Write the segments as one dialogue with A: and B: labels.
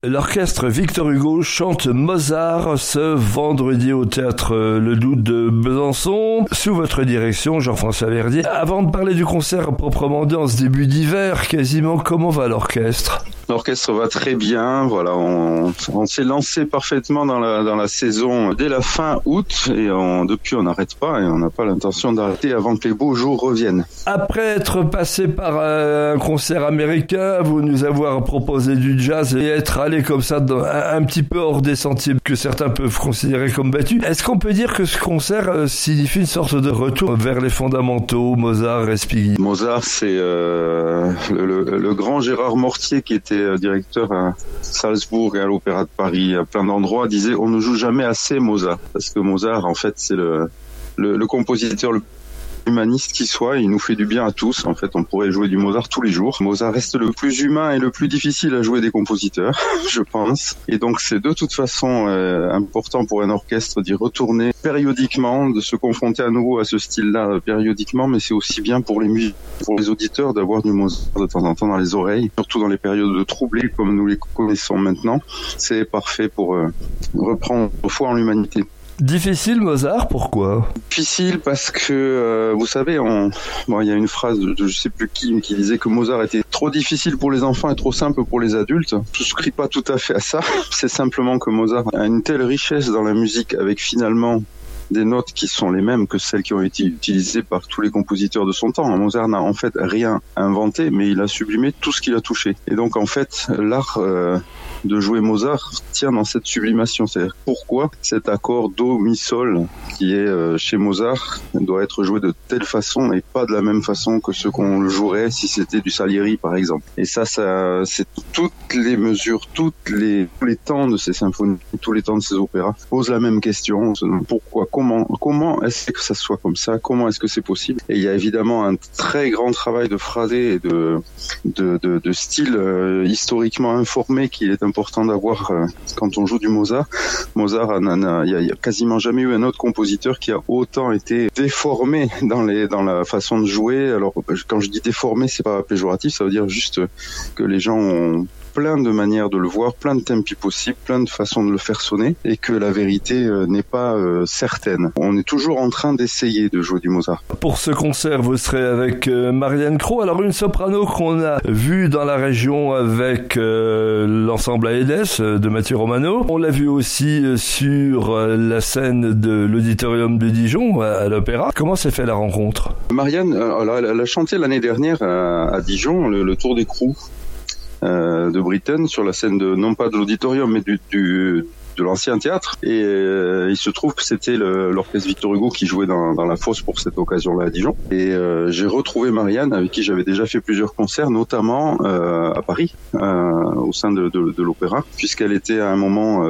A: L'orchestre Victor Hugo chante Mozart ce vendredi au théâtre Le Doute de Besançon, sous votre direction, Jean-François Verdier. Avant de parler du concert proprement dit en ce début d'hiver, quasiment, comment va l'orchestre ?
B: L'orchestre va très bien, voilà, on s'est lancé parfaitement dans la saison dès la fin août et depuis on n'arrête pas et on n'a pas l'intention d'arrêter avant que les beaux jours reviennent.
A: Après être passé par un concert américain, vous nous avoir proposé du jazz et être allé comme ça un petit peu hors des sentiers que certains peuvent considérer comme battus, est-ce qu'on peut dire que ce concert signifie une sorte de retour vers les fondamentaux, Mozart, Respighi ?
B: Mozart, c'est le grand Gérard Mortier qui était directeur à Salzbourg et à l'Opéra de Paris, à plein d'endroits, disait on ne joue jamais assez Mozart, parce que Mozart en fait c'est le compositeur le humaniste qui soit, il nous fait du bien à tous. En fait, on pourrait jouer du Mozart tous les jours. Mozart reste le plus humain et le plus difficile à jouer des compositeurs, je pense. Et donc, c'est de toute façon important pour un orchestre d'y retourner périodiquement, de se confronter à nouveau à ce style-là périodiquement, mais c'est aussi bien pour les auditeurs d'avoir du Mozart de temps en temps dans les oreilles, surtout dans les périodes de troublées comme nous les connaissons maintenant. C'est parfait pour reprendre foi en l'humanité.
A: Difficile Mozart, pourquoi ?
B: Difficile parce que, vous savez, il y a une phrase de je sais plus qui disait que Mozart était trop difficile pour les enfants et trop simple pour les adultes. Je souscris pas tout à fait à ça. C'est simplement que Mozart a une telle richesse dans la musique avec finalement des notes qui sont les mêmes que celles qui ont été utilisées par tous les compositeurs de son temps. Mozart n'a en fait rien inventé, mais il a sublimé tout ce qu'il a touché. Et donc en fait, l'art de jouer Mozart tient dans cette sublimation. C'est-à-dire pourquoi cet accord do, mi, sol qui est chez Mozart doit être joué de telle façon et pas de la même façon que ce qu'on jouerait si c'était du Salieri par exemple. Et ça c'est toutes les mesures, tous les temps de ces symphonies, tous les temps de ces opéras posent la même question. Pourquoi, comment est-ce que ça soit comme ça? Comment est-ce que c'est possible? Et il y a évidemment un très grand travail de phrasé et de style historiquement informé qui est important d'avoir quand on joue du Mozart. Mozart, il y a quasiment jamais eu un autre compositeur qui a autant été déformé dans la façon de jouer. Alors quand je dis déformé, c'est pas péjoratif, ça veut dire juste que les gens ont plein de manières de le voir, plein de tempi possibles, plein de façons de le faire sonner et que la vérité n'est pas certaine. On est toujours en train d'essayer de jouer du Mozart.
A: Pour ce concert, vous serez avec Marianne Cros, alors une soprano qu'on a vue dans la région avec l'ensemble Aedes de Mathieu Romano. On l'a vue aussi sur la scène de l'Auditorium de Dijon à l'Opéra. Comment s'est fait la rencontre?
B: Marianne, elle a chanté l'année dernière à Dijon le Tour d'écrou de Britten sur la scène non pas de l'auditorium mais de l'ancien théâtre et il se trouve que c'était l'orchestre Victor Hugo qui jouait dans la fosse pour cette occasion-là à Dijon et j'ai retrouvé Marianne avec qui j'avais déjà fait plusieurs concerts notamment à Paris au sein de l'opéra puisqu'elle était à un moment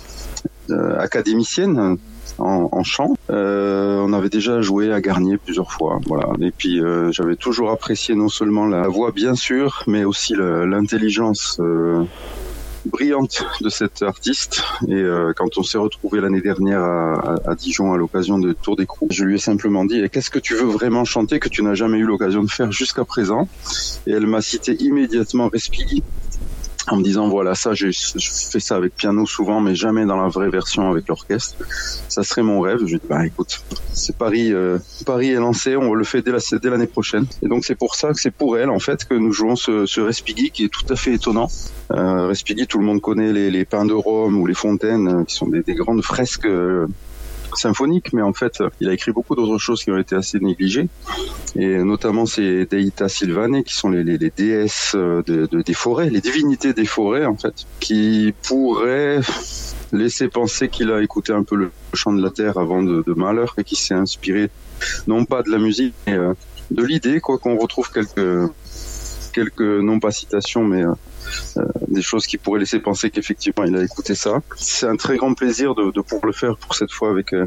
B: académicienne en chant. On avait déjà joué à Garnier plusieurs fois, voilà. Et puis j'avais toujours apprécié non seulement la voix bien sûr, mais aussi l'intelligence brillante de cet artiste. Et quand on s'est retrouvé l'année dernière à Dijon à l'occasion de Tour d'écrou, je lui ai simplement dit qu'est-ce que tu veux vraiment chanter que tu n'as jamais eu l'occasion de faire jusqu'à présent? Et elle m'a cité immédiatement Respighi. En me disant voilà ça je fais ça avec piano souvent mais jamais dans la vraie version avec l'orchestre, ça serait mon rêve. Je lui ai dit écoute, c'est Paris est lancé, on le fait dès l'année prochaine et donc c'est pour ça que c'est pour elle en fait que nous jouons ce Respighi qui est tout à fait étonnant. Respighi, tout le monde connaît les pins de Rome ou les fontaines qui sont des grandes fresques symphonique, mais en fait, il a écrit beaucoup d'autres choses qui ont été assez négligées, et notamment ces Deita Sylvanae, qui sont les déesses des forêts, les divinités des forêts, en fait, qui pourraient laisser penser qu'il a écouté un peu le chant de la terre avant de Mahler, et qui s'est inspiré, non pas de la musique, mais de l'idée, quoi, qu'on retrouve quelques non pas citations, mais des choses qui pourraient laisser penser qu'effectivement il a écouté ça. C'est un très grand plaisir de pouvoir le faire pour cette fois avec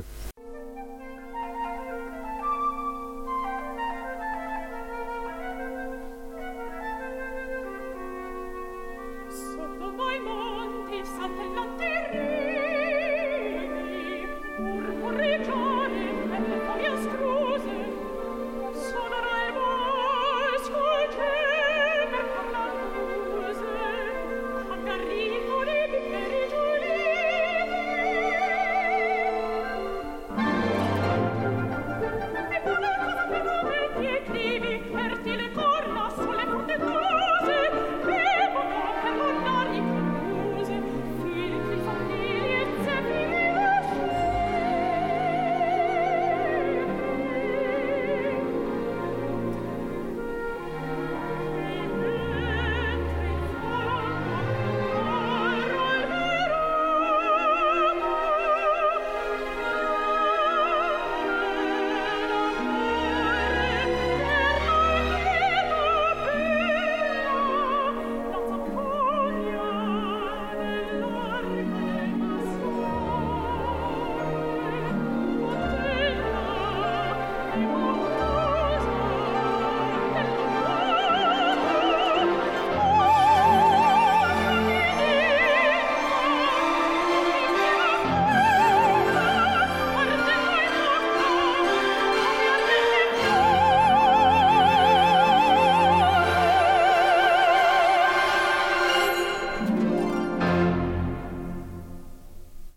C: Enrico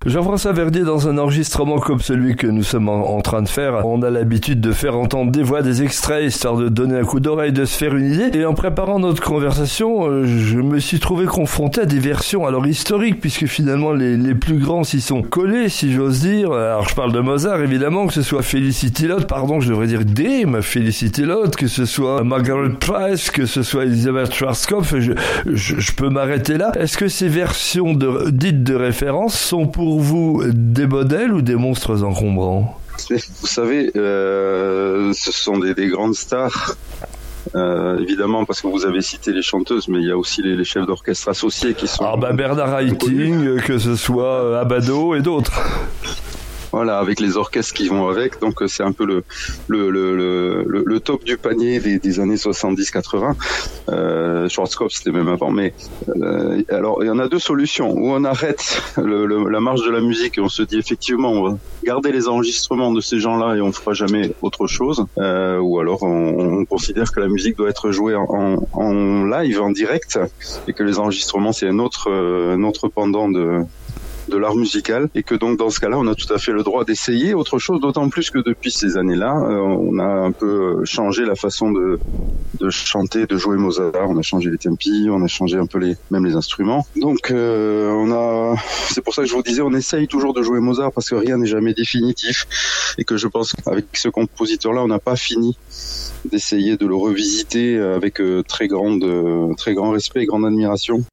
A: Jean-François Verdier, dans un enregistrement comme celui que nous sommes en train de faire, on a l'habitude de faire entendre des voix, des extraits, histoire de donner un coup d'oreille, de se faire une idée. Et en préparant notre conversation, je me suis trouvé confronté à des versions alors historiques, puisque finalement les plus grands s'y sont collés, si j'ose dire. Alors je parle de Mozart, évidemment, que ce soit Felicity Lott, pardon, je devrais dire Dame Felicity Lott, que ce soit Margaret Price, que ce soit Elisabeth Schwarzkopf, je peux m'arrêter là. Est-ce que ces versions dites de référence sont pour vous des modèles ou des monstres encombrants?
B: Vous savez, ce sont des grandes stars. Évidemment, parce que vous avez cité les chanteuses, mais il y a aussi les chefs d'orchestre associés qui sont...
A: Bernard Haitink, que ce soit Abbado et d'autres.
B: Voilà, avec les orchestres qui vont avec, donc c'est un peu le top du panier des années 70-80. Schwarzkopf, c'était même avant, mais alors il y en a deux solutions. Ou on arrête la marche de la musique et on se dit effectivement on va garder les enregistrements de ces gens-là et on fera jamais autre chose. Ou alors on considère que la musique doit être jouée en live, en direct, et que les enregistrements c'est un autre pendant de l'art musical, et que donc dans ce cas-là on a tout à fait le droit d'essayer autre chose, d'autant plus que depuis ces années-là on a un peu changé la façon de chanter, de jouer Mozart, on a changé les tempi, on a changé un peu même les instruments, donc c'est pour ça que je vous disais on essaye toujours de jouer Mozart parce que rien n'est jamais définitif, et que je pense qu'avec ce compositeur-là on n'a pas fini d'essayer de le revisiter avec très grand respect et grande admiration.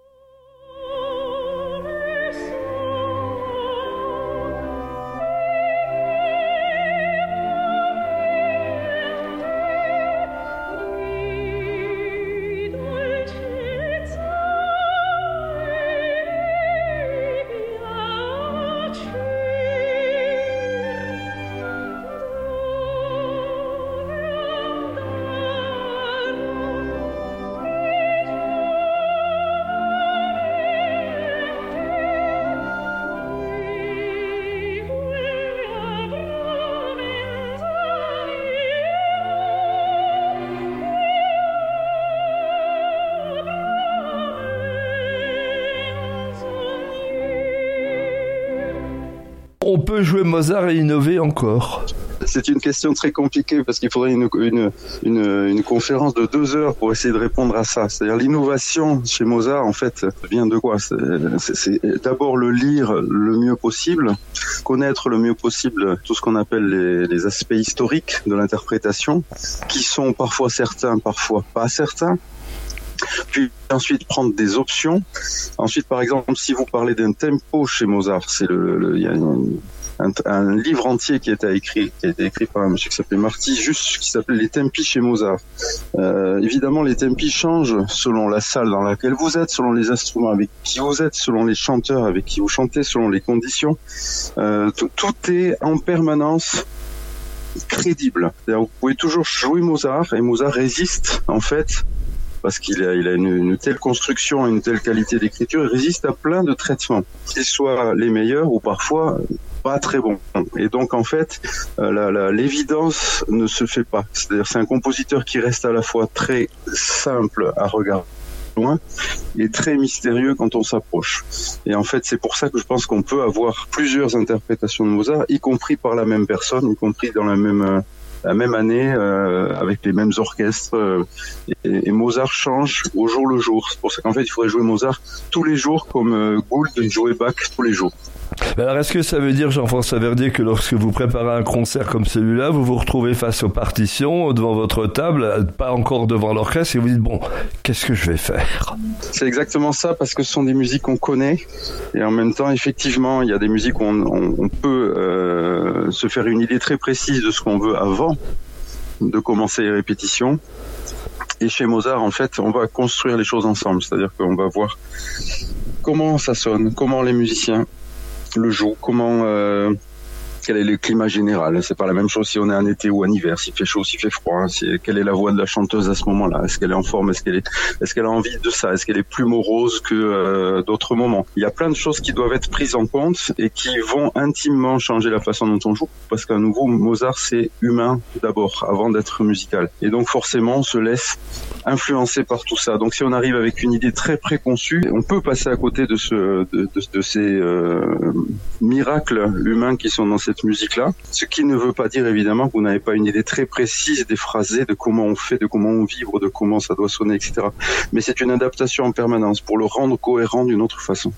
A: On peut jouer Mozart et innover encore?
B: C'est une question très compliquée parce qu'il faudrait une conférence de 2 heures pour essayer de répondre à ça. C'est-à-dire l'innovation chez Mozart, en fait, vient de quoi? C'est d'abord le lire le mieux possible, connaître le mieux possible tout ce qu'on appelle les aspects historiques de l'interprétation, qui sont parfois certains, parfois pas certains. Puis ensuite prendre des options. Ensuite, par exemple, si vous parlez d'un tempo chez Mozart, il y a un livre entier qui a été écrit par un monsieur qui s'appelait Marty, juste qui s'appelle Les tempi chez Mozart. Évidemment, les tempi changent selon la salle dans laquelle vous êtes, selon les instruments avec qui vous êtes, selon les chanteurs avec qui vous chantez, selon les conditions. Tout est en permanence crédible. C'est-à-dire, vous pouvez toujours jouer Mozart et Mozart résiste en fait, parce qu'il a une telle construction et une telle qualité d'écriture, il résiste à plein de traitements, qu'ils soient les meilleurs ou parfois pas très bons. Et donc en fait, l'évidence ne se fait pas. C'est-à-dire c'est un compositeur qui reste à la fois très simple à regarder loin et très mystérieux quand on s'approche. Et en fait, c'est pour ça que je pense qu'on peut avoir plusieurs interprétations de Mozart, y compris par la même personne, y compris dans la même année, avec les mêmes orchestres, et Mozart change au jour le jour. C'est pour ça qu'en fait, il faudrait jouer Mozart tous les jours, comme Gould jouait Bach tous les jours.
A: Alors, est-ce que ça veut dire, Jean-François Verdier, que lorsque vous préparez un concert comme celui-là, vous vous retrouvez face aux partitions, devant votre table, pas encore devant l'orchestre, et vous dites, bon, qu'est-ce que je vais faire?
B: C'est exactement ça, parce que ce sont des musiques qu'on connaît, et en même temps, effectivement, il y a des musiques où on peut se faire une idée très précise de ce qu'on veut avant de commencer les répétitions. Et chez Mozart, en fait, on va construire les choses ensemble, c'est-à-dire qu'on va voir comment ça sonne, comment les musiciens le jouent, comment quel est le climat général. C'est pas la même chose si on est en été ou en hiver, s'il fait chaud, s'il fait froid. Quelle est la voix de la chanteuse à ce moment-là? Est-ce qu'elle est en forme? Est-ce qu'elle a envie de ça? Est-ce qu'elle est plus morose que d'autres moments? Il y a plein de choses qui doivent être prises en compte et qui vont intimement changer la façon dont on joue. Parce qu'à nouveau, Mozart, c'est humain d'abord, avant d'être musical. Et donc forcément, on se laisse influencer par tout ça. Donc si on arrive avec une idée très préconçue, on peut passer à côté de ces miracles humains qui sont dans cette musique-là. Ce qui ne veut pas dire évidemment que vous n'avez pas une idée très précise des phrasés, de comment on fait, de comment on vibre, de comment ça doit sonner, etc. Mais c'est une adaptation en permanence pour le rendre cohérent d'une autre façon.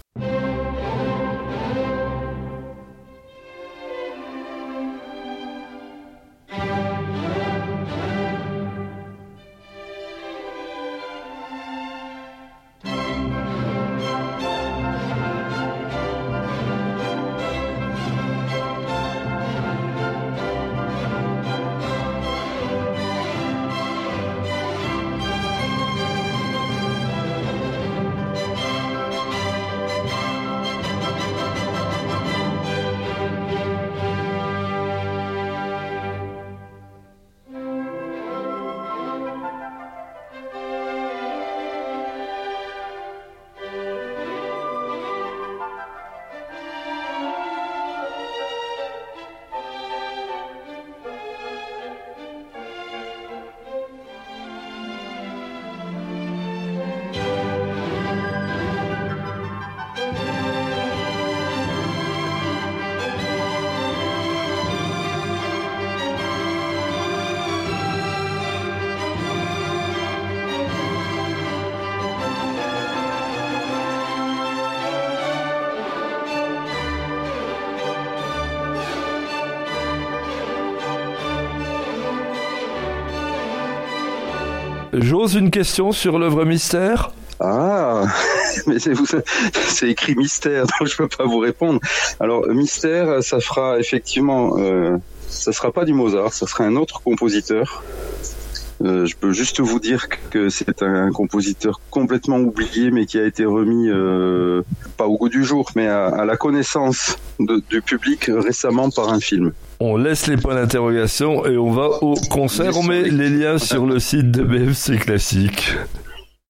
A: J'ose une question sur l'œuvre Mystère.
B: Ah, mais c'est écrit Mystère, donc je peux pas vous répondre. Alors Mystère, ça fera effectivement, ça sera pas du Mozart, ça sera un autre compositeur. Je peux juste vous dire que c'est un compositeur complètement oublié, mais qui a été remis, pas au goût du jour, mais à la connaissance du public récemment par un film.
A: On laisse les points d'interrogation et on va au concert. On met les liens sur le site de BFC Classique.